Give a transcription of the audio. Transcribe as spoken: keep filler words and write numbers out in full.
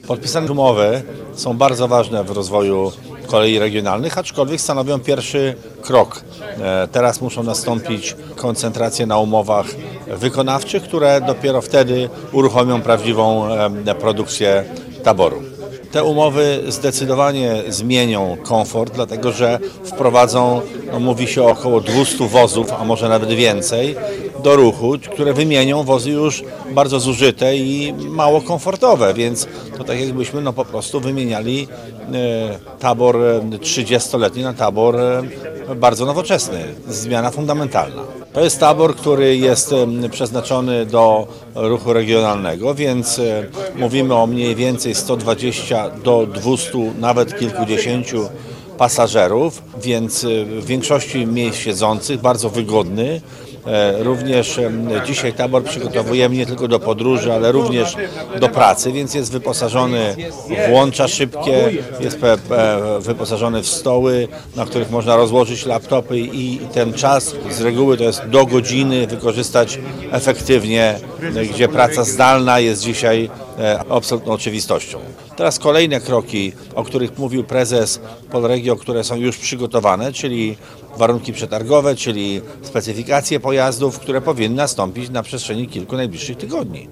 Podpisane umowy są bardzo ważne w rozwoju kolei regionalnych, aczkolwiek stanowią pierwszy krok. Teraz muszą nastąpić koncentracje na umowach wykonawczych, które dopiero wtedy uruchomią prawdziwą produkcję taboru. Te umowy zdecydowanie zmienią komfort, dlatego że wprowadzą, no mówi się o około dwustu wozów, a może nawet więcej, do ruchu, które wymienią wozy już bardzo zużyte i mało komfortowe, więc to tak jakbyśmy no po prostu wymieniali e, tabor trzydziestoletni na tabor e, bardzo nowoczesny. Zmiana fundamentalna. To jest tabor, który jest przeznaczony do ruchu regionalnego, więc mówimy o mniej więcej sto dwudziestu do dwustu, nawet kilkudziesięciu pasażerów, więc w większości miejsc siedzących, bardzo wygodny. Również dzisiaj tabor przygotowujemy nie tylko do podróży, ale również do pracy, więc jest wyposażony w łącza szybkie, jest wyposażony w stoły, na których można rozłożyć laptopy i ten czas z reguły to jest do godziny wykorzystać efektywnie, gdzie praca zdalna jest dzisiaj absolutną oczywistością. Teraz kolejne kroki, o których mówił prezes Polregio, które są już przygotowane, czyli warunki przetargowe, czyli specyfikacje pojazdów, które powinny nastąpić na przestrzeni kilku najbliższych tygodni.